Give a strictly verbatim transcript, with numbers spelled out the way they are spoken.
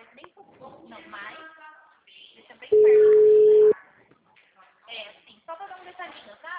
bem pouco, não, mais. Deixa bem perto. É, assim, só pra dar um detalhinho, sabe?